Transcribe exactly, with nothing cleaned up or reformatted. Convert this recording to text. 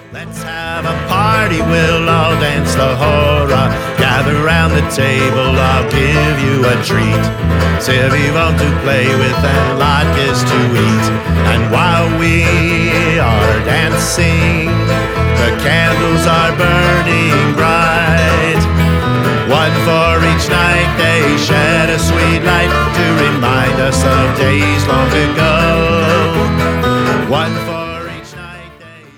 Let's have a party, we'll all dance the hora. Gather round the table, I'll give you a treat. C'est vivant to play with and latkes to eat. And while we are dancing,